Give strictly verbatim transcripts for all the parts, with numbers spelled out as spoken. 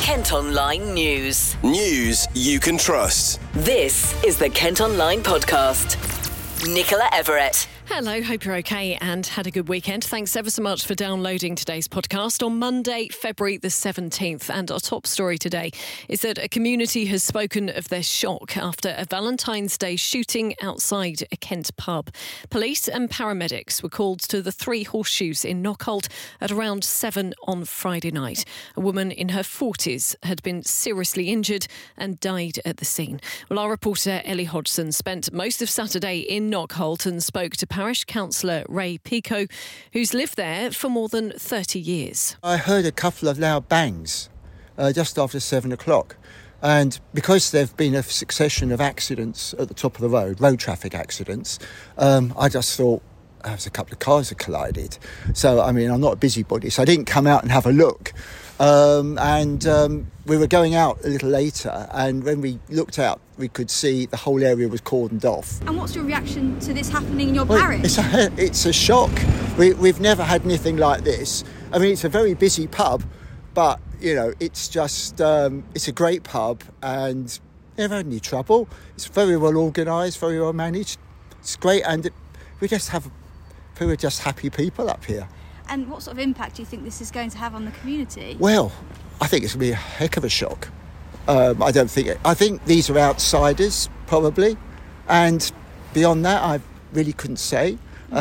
Kent Online News. News you can trust. This is the Kent Online Podcast. Nicola Everett. Hello, hope you're okay and had a good weekend. Thanks ever so much for downloading today's podcast on Monday, February the seventeenth. And our top story today is that a community has spoken of their shock after a Valentine's Day shooting outside a Kent pub. Police and paramedics were called to the Three Horseshoes in Knockholt at around seven on Friday night. A woman in her forties had been seriously injured and died at the scene. Well, our reporter Ellie Hodgson spent most of Saturday in Knockholt and spoke to Parish Councillor Ray Pico, who's lived there for more than thirty years. I heard a couple of loud bangs uh, just after seven o'clock. And because there have been a succession of accidents at the top of the road, road traffic accidents, um, I just thought, oh, there's a couple of cars that collided. So, I mean, I'm not a busybody, so I didn't come out and have a look. Um, and um, we were going out a little later, and when we looked out, we could see the whole area was cordoned off. And what's your reaction to this happening in your well, parish? It's a, it's a shock. We, we've never had anything like this. I mean, it's a very busy pub, but, you know, it's just, um, it's a great pub and never had any trouble. It's very well organised, very well managed. It's great, and it, we just have, we were just happy people up here. And what sort of impact do you think this is going to have on the community? Well, I think it's going to be a heck of a shock. Um, I don't think... It, I think these are outsiders, probably. And beyond that, I really couldn't say.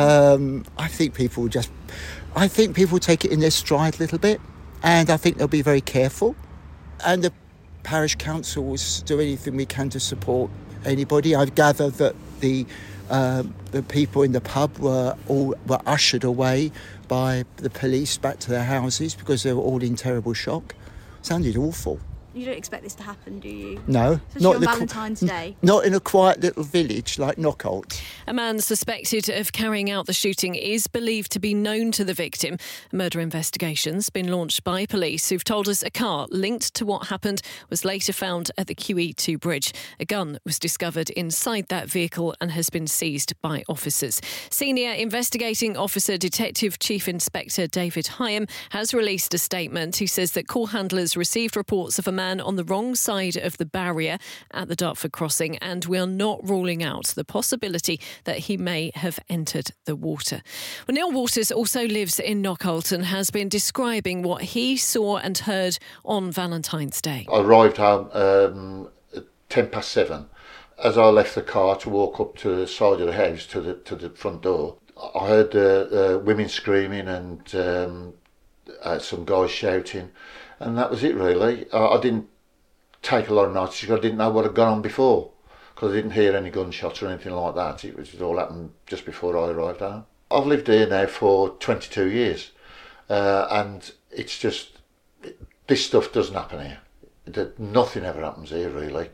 Um, I think people will just... I think people will take it in their stride a little bit. And I think they'll be very careful. And the parish council will do anything we can to support anybody. I've gathered that the... Um, the people in the pub were all were ushered away by the police back to their houses because they were all in terrible shock. Sounded awful. You don't expect this to happen, do you? No, Especially not on in Valentine's a, Day. Not in a quiet little village like Knockholt. A man suspected of carrying out the shooting is believed to be known to the victim. A murder investigation's been launched by police, who've told us a car linked to what happened was later found at the Q E two bridge. A gun was discovered inside that vehicle and has been seized by officers. Senior Investigating Officer Detective Chief Inspector David Hyam has released a statement. He says that call handlers received reports of a man on the wrong side of the barrier at the Dartford crossing, and we are not ruling out the possibility that he may have entered the water. Well, Neil Waters also lives in Knockholt and has been describing what he saw and heard on Valentine's Day. I arrived home um, at ten past seven. As I left the car to walk up to the side of the house to the to the front door, I heard uh, uh, women screaming and um, uh, some guys shouting. And that was it, really. I, I didn't take a lot of notice because I didn't know what had gone on before, because I didn't hear any gunshots or anything like that. It was it all happened just before I arrived home. I've lived here now for twenty-two years, uh, and it's just, this stuff doesn't happen here. Nothing ever happens here, really.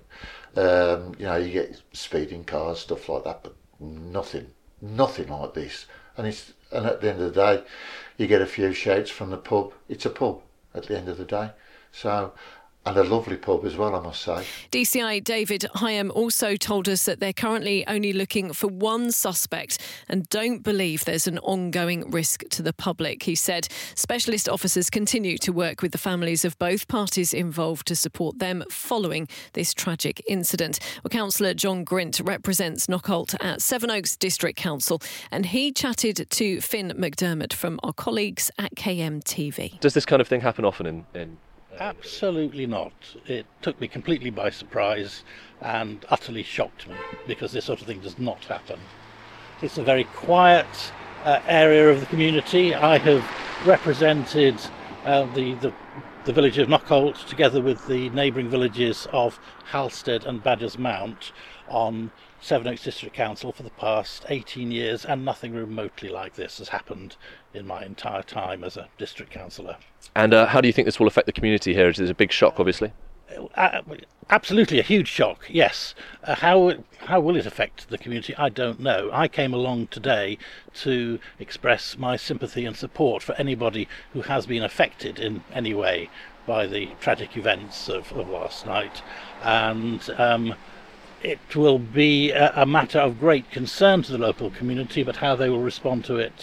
Um, you know, you get speeding cars, stuff like that, but nothing, nothing like this. And it's and at the end of the day, you get a few shouts from the pub. It's a pub at the end of the day. So, and a lovely pub as well, I must say. D C I David Hyam also told us that they're currently only looking for one suspect and don't believe there's an ongoing risk to the public. He said specialist officers continue to work with the families of both parties involved to support them following this tragic incident. Well, Councillor John Grint represents Knockholt at Sevenoaks District Council, and he chatted to Finn McDermott from our colleagues at K M T V. Does this kind of thing happen often in... in Absolutely not. It took me completely by surprise and utterly shocked me, because this sort of thing does not happen. It's a very quiet uh, area of the community. I have represented uh, the, the the village of Knockholt together with the neighbouring villages of Halstead and Badgers Mount on Sevenoaks District Council for the past eighteen years, and nothing remotely like this has happened in my entire time as a district councillor. And uh, how do you think this will affect the community here? It is a big shock, obviously. Uh, absolutely a huge shock, yes. Uh, how how will it affect the community? I don't know. I came along today to express my sympathy and support for anybody who has been affected in any way by the tragic events of, of last night. And um, it will be a, a matter of great concern to the local community, but how they will respond to it,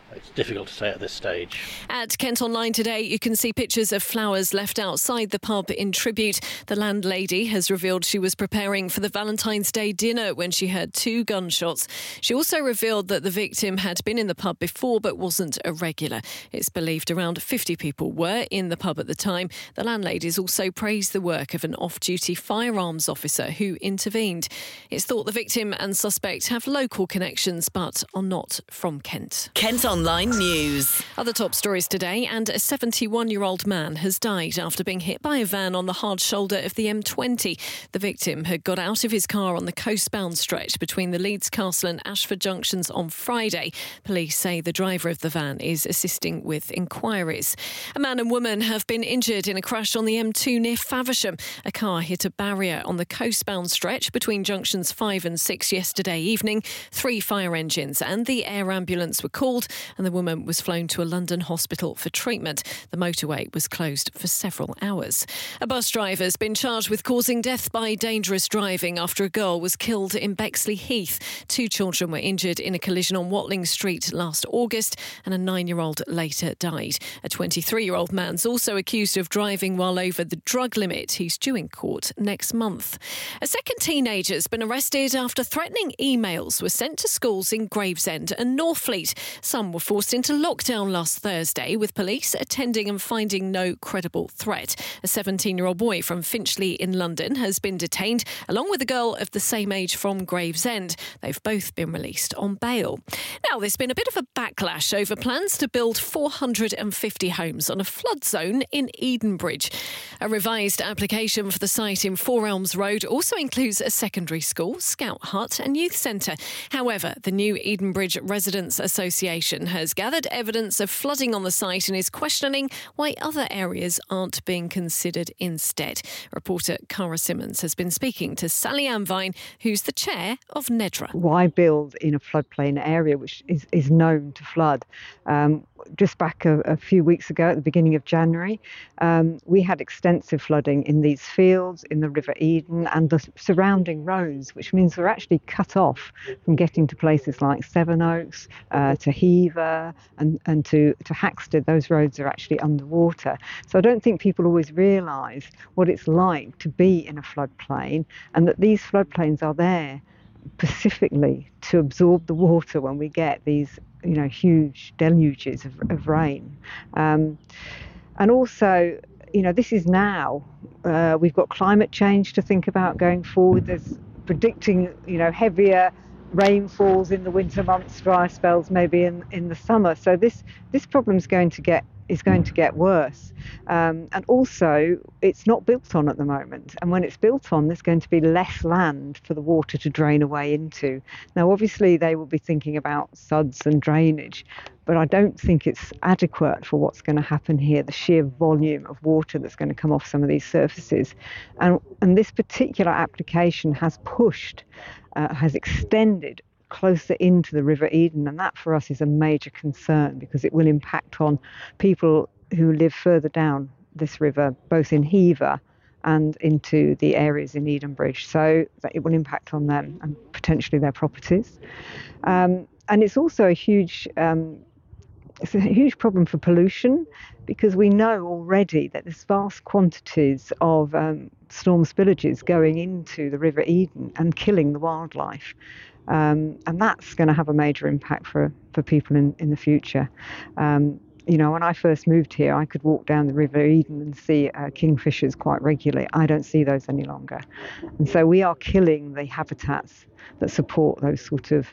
It's difficult to say at this stage. At Kent Online today, you can see pictures of flowers left outside the pub in tribute. The landlady has revealed she was preparing for the Valentine's Day dinner when she heard two gunshots. She also revealed that the victim had been in the pub before but wasn't a regular. It's believed around fifty people were in the pub at the time. The landladies also praised the work of an off-duty firearms officer who intervened. It's thought the victim and suspect have local connections but are not from Kent. Kent Online News. Other top stories today, and a seventy-one-year-old man has died after being hit by a van on the hard shoulder of the M twenty. The victim had got out of his car on the coastbound stretch between the Leeds Castle and Ashford junctions on Friday. Police say the driver of the van is assisting with inquiries. A man and woman have been injured in a crash on the M two near Faversham. A car hit a barrier on the coastbound stretch between junctions five and six yesterday evening. Three fire engines and the air ambulance were called, and the woman was flown to a London hospital for treatment. The motorway was closed for several hours. A bus driver has been charged with causing death by dangerous driving after a girl was killed in Bexley Heath. Two children were injured in a collision on Watling Street last August, and a nine-year-old later died. A twenty-three-year-old man's also accused of driving while over the drug limit. He's due in court next month. A second teenager has been arrested after threatening emails were sent to schools in Gravesend and Northfleet. Some were forced into lockdown last Thursday, with police attending and finding no credible threat. A seventeen-year-old boy from Finchley in London has been detained, along with a girl of the same age from Gravesend. They've both been released on bail. Now, there's been a bit of a backlash over plans to build four hundred fifty homes on a flood zone in Edenbridge. A revised application for the site in Four Elms Road also includes a secondary school, scout hut and youth centre. However, the new Edenbridge Residents Association has gathered evidence of flooding on the site and is questioning why other areas aren't being considered instead. Reporter Cara Simmons has been speaking to Sally Ann Vine, who's the chair of NEDRA. Why build in a floodplain area which is, is known to flood? Um, just back a, a few weeks ago, at the beginning of January, um, we had extensive flooding in these fields, in the River Eden and the surrounding roads, which means we're actually cut off from getting to places like Sevenoaks, uh, to Hever and, and to, to Haxted. Those roads are actually underwater. So I don't think people always realise what it's like to be in a floodplain, and that these floodplains are there specifically to absorb the water when we get these, you know, huge deluges of, of rain. Um, and also, you know, this is now, uh, we've got climate change to think about going forward. There's predicting, you know, heavier rainfalls in the winter months, dry spells maybe in, in the summer. So this this problem's going to get is going to get worse. Um, and also, it's not built on at the moment. And when it's built on, there's going to be less land for the water to drain away into. Now, obviously, they will be thinking about suds and drainage, but I don't think it's adequate for what's going to happen here, the sheer volume of water that's going to come off some of these surfaces. And, and this particular application has pushed, uh, has extended closer into the River Eden, and that for us is a major concern because it will impact on people who live further down this river, both in Hever and into the areas in Edenbridge. So that it will impact on them and potentially their properties. Um, and it's also a huge um, it's a huge problem for pollution, because we know already that there's vast quantities of um, storm spillages going into the River Eden and killing the wildlife. Um, and that's going to have a major impact for, for people in, in the future. Um, you know, when I first moved here, I could walk down the River Eden and see uh, kingfishers quite regularly. I don't see those any longer. And so we are killing the habitats that support those sort of,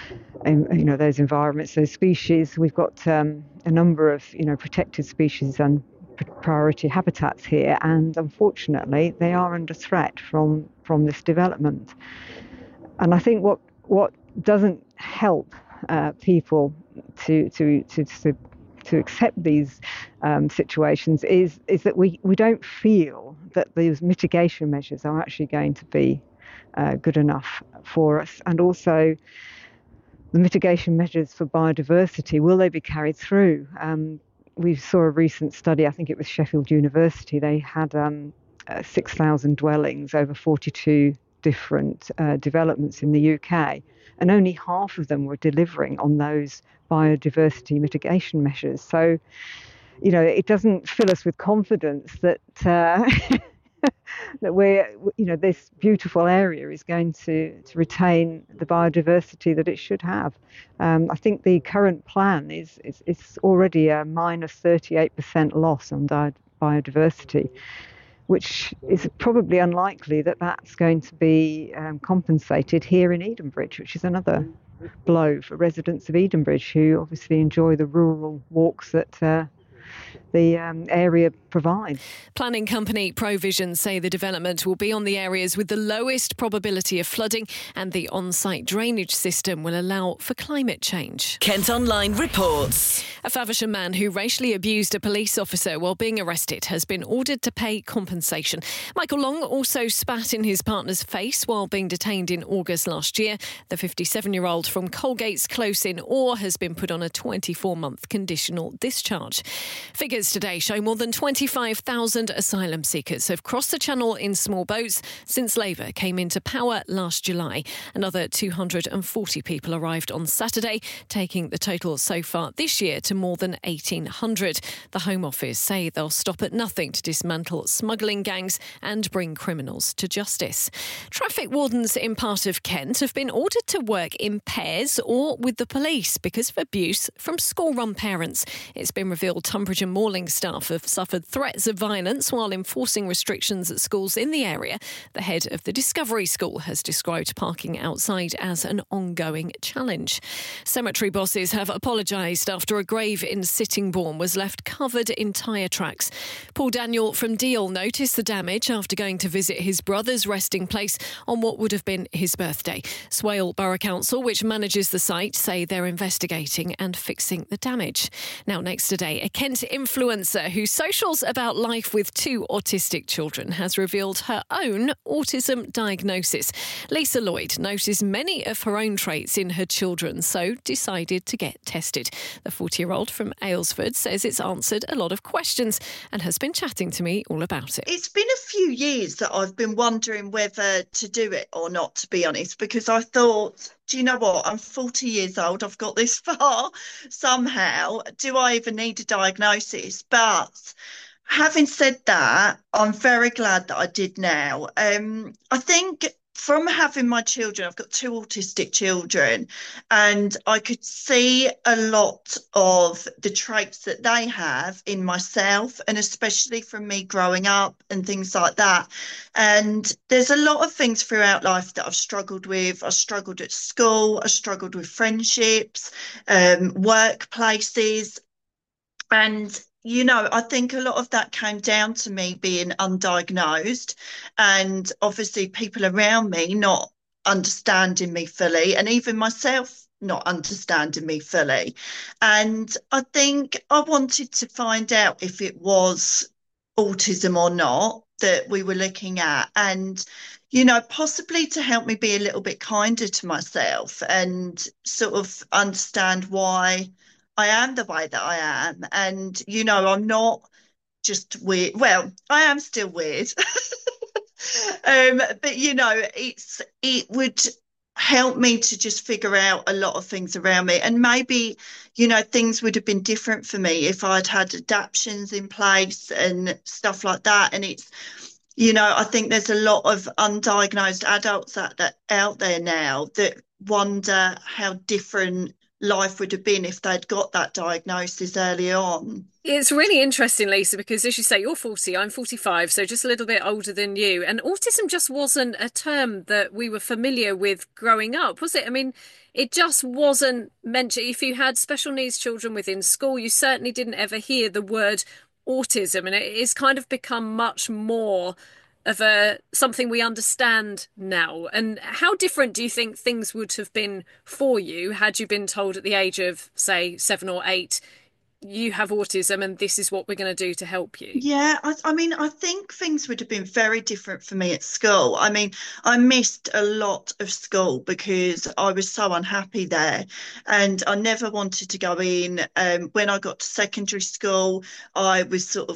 um, you know, those environments, those species. We've got um, a number of, you know, protected species and priority habitats here, and unfortunately they are under threat from, from this development. And I think what what doesn't help uh, people to to to to, to accept these um, situations is is that we, we don't feel that these mitigation measures are actually going to be uh, good enough for us. And also the mitigation measures for biodiversity, will they be carried through? Um, we saw a recent study, I think it was Sheffield University, they had um, uh, six thousand dwellings over forty-two different uh, developments in the U K, and only half of them were delivering on those biodiversity mitigation measures. So, you know, it doesn't fill us with confidence that uh, that we're, you know, this beautiful area is going to, to retain the biodiversity that it should have. Um, I think the current plan is, is, is already a minus thirty-eight percent loss on di- biodiversity, which is probably unlikely that that's going to be um, compensated here in Edenbridge, which is another blow for residents of Edenbridge who obviously enjoy the rural walks that uh, the um, area provides. Planning company Provision say the development will be on the areas with the lowest probability of flooding, and the on-site drainage system will allow for climate change. Kent Online reports. A Faversham man who racially abused a police officer while being arrested has been ordered to pay compensation. Michael Long also spat in his partner's face while being detained in August last year. The fifty-seven-year-old from Colgate's Close in Orr has been put on a twenty-four month conditional discharge. Figures today show more than twenty-five thousand asylum seekers have crossed the Channel in small boats since Labour came into power last July. Another two hundred forty people arrived on Saturday, taking the total so far this year to more than eighteen hundred. The Home Office say they'll stop at nothing to dismantle smuggling gangs and bring criminals to justice. Traffic wardens in part of Kent have been ordered to work in pairs or with the police because of abuse from school-run parents. It's been revealed Tunbridge and Malling staff have suffered threats of violence while enforcing restrictions at schools in the area. The head of the Discovery School has described parking outside as an ongoing challenge. Cemetery bosses have apologised after a grave in Sittingbourne was left covered in tyre tracks. Paul Daniel from Deal noticed the damage after going to visit his brother's resting place on what would have been his birthday. Swale Borough Council, which manages the site, say they're investigating and fixing the damage. Now, next today, a Kent influencer who socials about life with two autistic children has revealed her own autism diagnosis. Lisa Lloyd noticed many of her own traits in her children, so decided to get tested. The forty-year-old from Aylesford says it's answered a lot of questions and has been chatting to me all about it. It's been a few years that I've been wondering whether to do it or not, to be honest, because I thought, do you know what? I'm forty years old. I've got this far somehow. Do I even need a diagnosis? But having said that, I'm very glad that I did now. Um, I think from having my children, I've got two autistic children, and I could see a lot of the traits that they have in myself, and especially from me growing up and things like that. And there's a lot of things throughout life that I've struggled with. I struggled at school, I struggled with friendships, um, workplaces, and you know, I think a lot of that came down to me being undiagnosed, and obviously people around me not understanding me fully, and even myself not understanding me fully. And I think I wanted to find out if it was autism or not that we were looking at, and you know, possibly to help me be a little bit kinder to myself and sort of understand why I am the way that I am. And, you know, I'm not just weird. Well, I am still weird. um, but, you know, it's it would help me to just figure out a lot of things around me. And maybe, you know, things would have been different for me if I'd had adaptations in place and stuff like that. And it's, you know, I think there's a lot of undiagnosed adults out, that, out there now that wonder how different life would have been if they'd got that diagnosis early on. It's really interesting, Lisa, because as you say, you're forty, I'm forty-five, so just a little bit older than you. And autism just wasn't a term that we were familiar with growing up, was it? I mean, it just wasn't mentioned. If you had special needs children within school, you certainly didn't ever hear the word autism, and it has kind of become much more of a something we understand now. And how different do you think things would have been for you had you been told at the age of, say, seven or eight, you have autism and this is what we're going to do to help you? Yeah, I, I mean, I think things would have been very different for me at school. I mean, I missed a lot of school because I was so unhappy there, and I never wanted to go in. Um, when I got to secondary school, I was sort of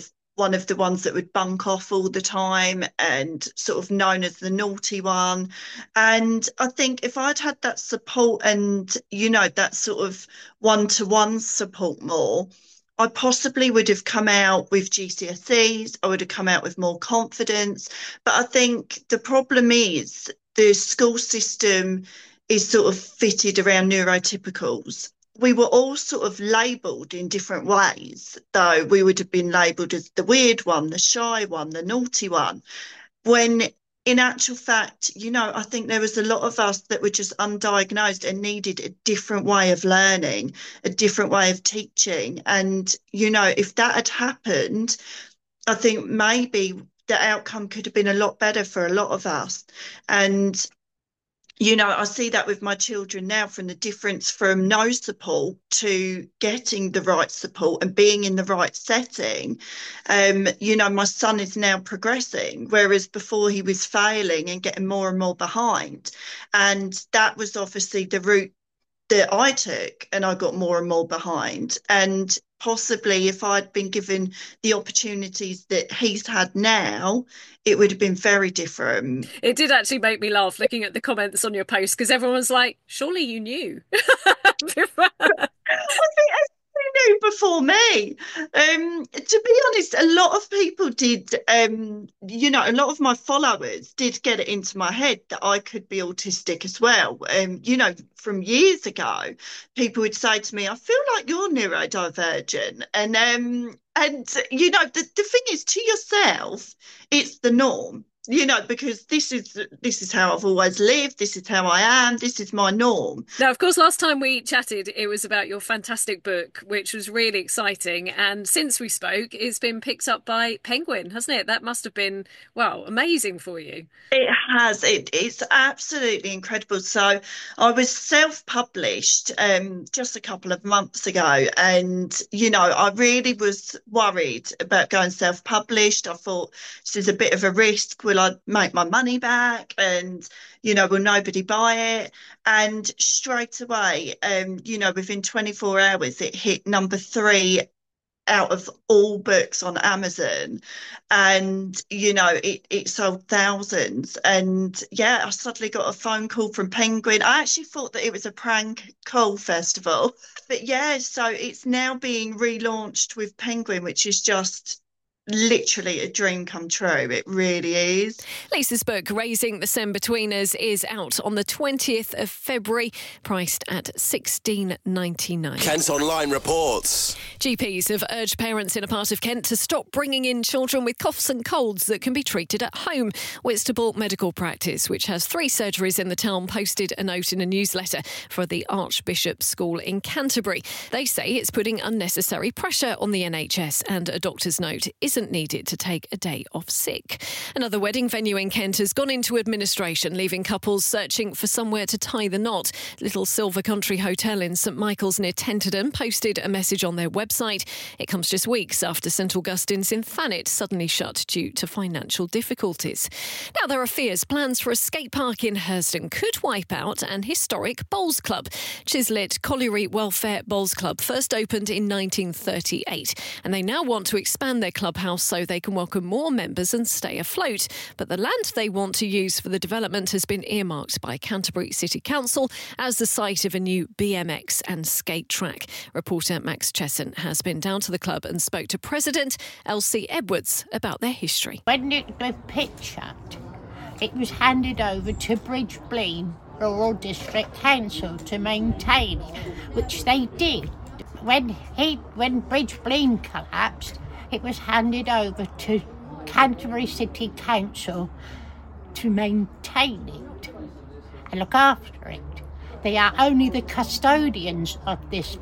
one of the ones that would bunk off all the time and sort of known as the naughty one. And I think if I'd had that support and, you know, that sort of one-to-one support more, I possibly would have come out with G C S Es, I would have come out with more confidence. But I think the problem is the school system is sort of fitted around neurotypicals. We were all sort of labelled in different ways, though. We would have been labelled as the weird one, the shy one, the naughty one, when in actual fact, you know, I think there was a lot of us that were just undiagnosed and needed a different way of learning, a different way of teaching. And, you know, if that had happened, I think maybe the outcome could have been a lot better for a lot of us. And, you know, I see that with my children now, from the difference from no support to getting the right support and being in the right setting. Um, you know, my son is now progressing, whereas before he was failing and getting more and more behind. And that was obviously the route that I took, and I got more and more behind. And possibly if I'd been given the opportunities that he's had now, it would have been very different. It did actually make me laugh looking at the comments on your post, because everyone's like, surely you knew. I think everybody knew before me. Um, to be honest, a lot of people did, um, you know, a lot of my followers did get it into my head that I could be autistic as well. Um, you know, from years ago, people would say to me, I feel like you're neurodivergent. And, um, and you know, the, the thing is, to yourself, it's the norm. You know, because this is this is how I've always lived. This is how I am. This is my norm. Now, of course, last time we chatted, it was about your fantastic book, which was really exciting. And since we spoke, it's been picked up by Penguin, hasn't it? That must have been, wow, amazing for you. It has. It, it's absolutely incredible. So I was self-published um, just a couple of months ago. And, you know, I really was worried about going self-published. I thought this is a bit of a risk. Will I make my money back? And, you know, will nobody buy it? And straight away, um, you know, within twenty-four hours, it hit number three out of all books on Amazon. And, you know, it, it sold thousands. And, yeah, I suddenly got a phone call from Penguin. I actually thought that it was a prank call, first of all. But, yeah, so it's now being relaunched with Penguin, which is just literally a dream come true. It really is. Lisa's book, Raising the Send-Betweeners, is out on the twentieth of February, priced at sixteen ninety-nine. Kent Online reports. G Ps have urged parents in a part of Kent to stop bringing in children with coughs and colds that can be treated at home. Whitstable Medical Practice, which has three surgeries in the town, posted a note in a newsletter for the Archbishop School in Canterbury. They say it's putting unnecessary pressure on the N H S, and a doctor's note is isn't needed to take a day off sick. Another wedding venue in Kent has gone into administration, leaving couples searching for somewhere to tie the knot. Little Silver Country Hotel in St Michael's near Tenterden posted a message on their website. It comes just weeks after St Augustine's in Thanet suddenly shut due to financial difficulties. Now, there are fears plans for a skate park in Herston could wipe out an historic bowls club. Chislet Colliery Welfare Bowls Club first opened in nineteen thirty-eight, and they now want to expand their clubhouse so they can welcome more members and stay afloat. But the land they want to use for the development has been earmarked by Canterbury City Council as the site of a new B M X and skate track. Reporter Max Chesson has been down to the club and spoke to President Elsie Edwards about their history. When it was pictured, it was handed over to Bridgebleen Rural District Council to maintain, which they did. When he, when Bridgebleen collapsed, it was handed over to Canterbury City Council to maintain it and look after it. They are only the custodians of this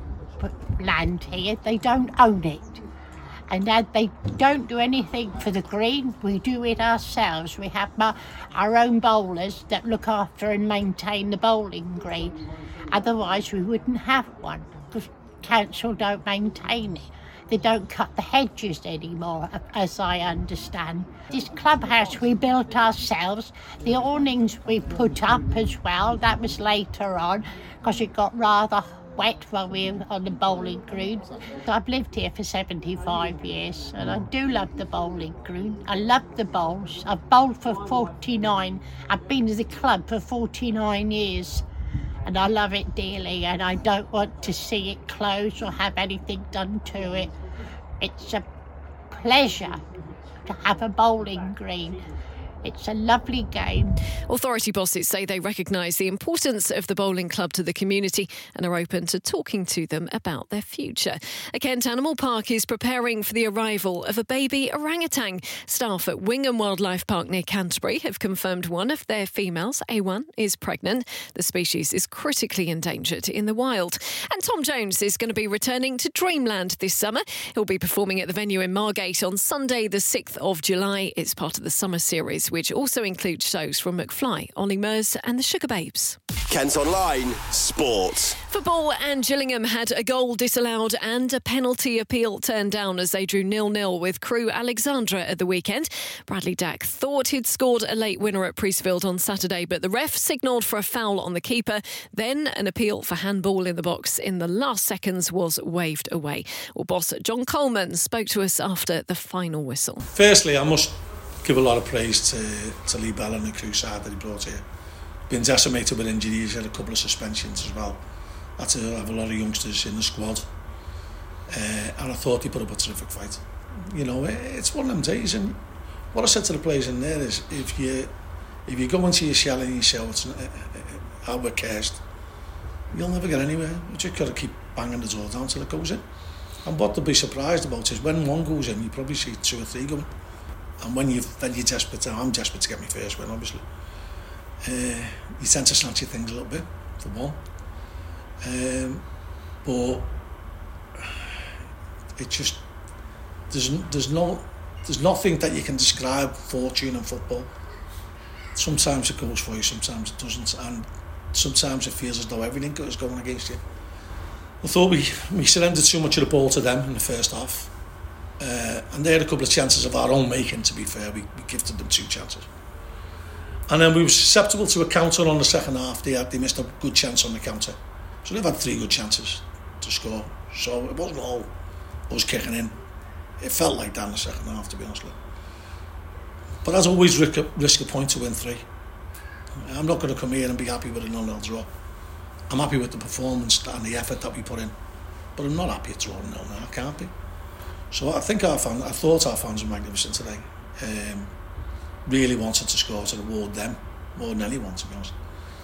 land here. They don't own it. And that they don't do anything for the green. We do it ourselves. We have my, our own bowlers that look after and maintain the bowling green. Otherwise, we wouldn't have one because council don't maintain it. They don't cut the hedges anymore, as I understand. This clubhouse we built ourselves. The awnings we put up as well. That was later on because it got rather wet while we were on the bowling green. So I've lived here for seventy-five years and I do love the bowling green. I love the bowls. I've bowled for forty-nine. I've been to the club for forty-nine years and I love it dearly and I don't want to see it close or have anything done to it. It's a pleasure to have a bowling green. It's a lovely game. Authority bosses say they recognise the importance of the bowling club to the community and are open to talking to them about their future. A Kent Animal Park is preparing for the arrival of a baby orangutan. Staff at Wingham Wildlife Park near Canterbury have confirmed one of their females, A one, is pregnant. The species is critically endangered in the wild. And Tom Jones is going to be returning to Dreamland this summer. He'll be performing at the venue in Margate on Sunday the sixth of July. It's part of the summer series, which also includes shows from McFly, Ollie Murs and the Sugar Babes. Kent Online Sport. Football, and Gillingham had a goal disallowed and a penalty appeal turned down as they drew nil nil with Crewe Alexandra at the weekend. Bradley Dack thought he'd scored a late winner at Priestfield on Saturday, but the ref signalled for a foul on the keeper. Then an appeal for handball in the box in the last seconds was waved away. Well, boss John Coleman spoke to us after the final whistle. Firstly, I must give a lot of praise to, to Lee Bell and the Crewe side that he brought here. Been decimated with injuries, had a couple of suspensions as well. Had to have a lot of youngsters in the squad. Uh, and I thought he put up a terrific fight. You know, it's one of them days, and what I said to the players in there is, if you if you go into your shell and you say, oh, it's, uh, uh, how we're cursed, you'll never get anywhere. You just got to keep banging the door down till it goes in. And what they'll be surprised about is when one goes in, you probably see two or three going. And when you've, then you're desperate, to, I'm desperate to get my first win, obviously. Uh, you tend to snatch your things a little bit, for one. Um, but it just, there's, there's, no, there's nothing that you can describe fortune in football. Sometimes it goes for you, sometimes it doesn't. And sometimes it feels as though everything is going against you. I thought we, we surrendered too much of the ball to them in the first half. Uh, and they had a couple of chances of our own making, to be fair. We, we gifted them two chances. And then we were susceptible to a counter on the second half. They had, they missed a good chance on the counter. So they've had three good chances to score. So it wasn't all us kicking in. It felt like that in the second half, to be honest with you. But as always, risk a, risk a point to win three. I'm not going to come here and be happy with a nil nil draw. I'm happy with the performance and the effort that we put in. But I'm not happy at drawing nil nil. I can't be. So I think our fans, I thought our fans were magnificent today. Um, really wanted to score to reward them more than anyone, to be honest.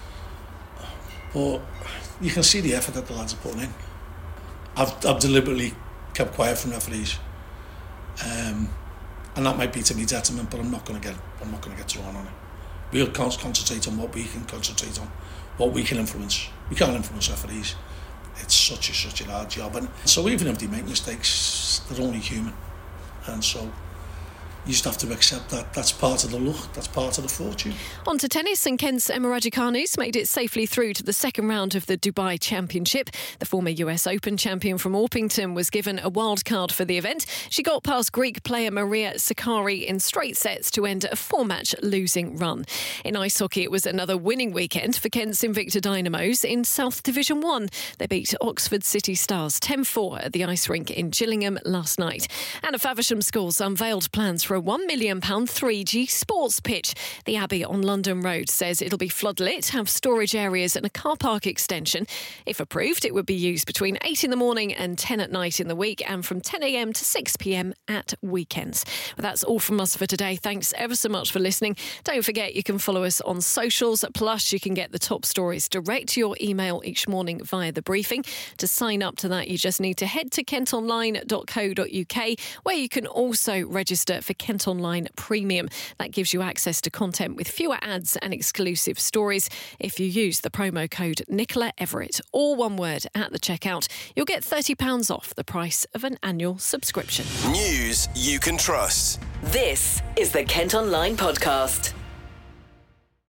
But you can see the effort that the lads are putting in. I've, I've deliberately kept quiet from referees, um, and that might be to me detriment. But I'm not going to get, I'm not going to get drawn on it. We'll concentrate on what we can concentrate on, what we can influence. We can't influence referees. It's such a such a hard job, and so even if they make mistakes, they're only human, and so you just have to accept that that's part of the luck, that's part of the fortune. On to tennis, and Kent's Emma Raducanu made it safely through to the second round of the Dubai Championship. The former U S Open champion from Orpington was given a wild card for the event. She got past Greek player Maria Sakkari in straight sets to end a four-match losing run. In ice hockey, it was another winning weekend for Kent's Invicta Dynamos in South Division one. They beat Oxford City Stars ten four at the ice rink in Gillingham last night. And a Faversham Schools unveiled plans for a one million pounds three G sports pitch. The Abbey on London Road says it'll be floodlit, have storage areas and a car park extension. If approved, it would be used between eight in the morning and ten at night in the week, and from ten a m to six p m at weekends. Well, that's all from us for today. Thanks ever so much for listening. Don't forget you can follow us on socials, plus you can get the top stories direct to your email each morning via the briefing. To sign up to that, you just need to head to kent online dot co dot u k, where you can also register for Kent Online Premium. That gives you access to content with fewer ads and exclusive stories. If you use the promo code Nicola Everett, all one word, at the checkout, you'll get thirty pounds off the price of an annual subscription. News you can trust. This is the Kent Online Podcast.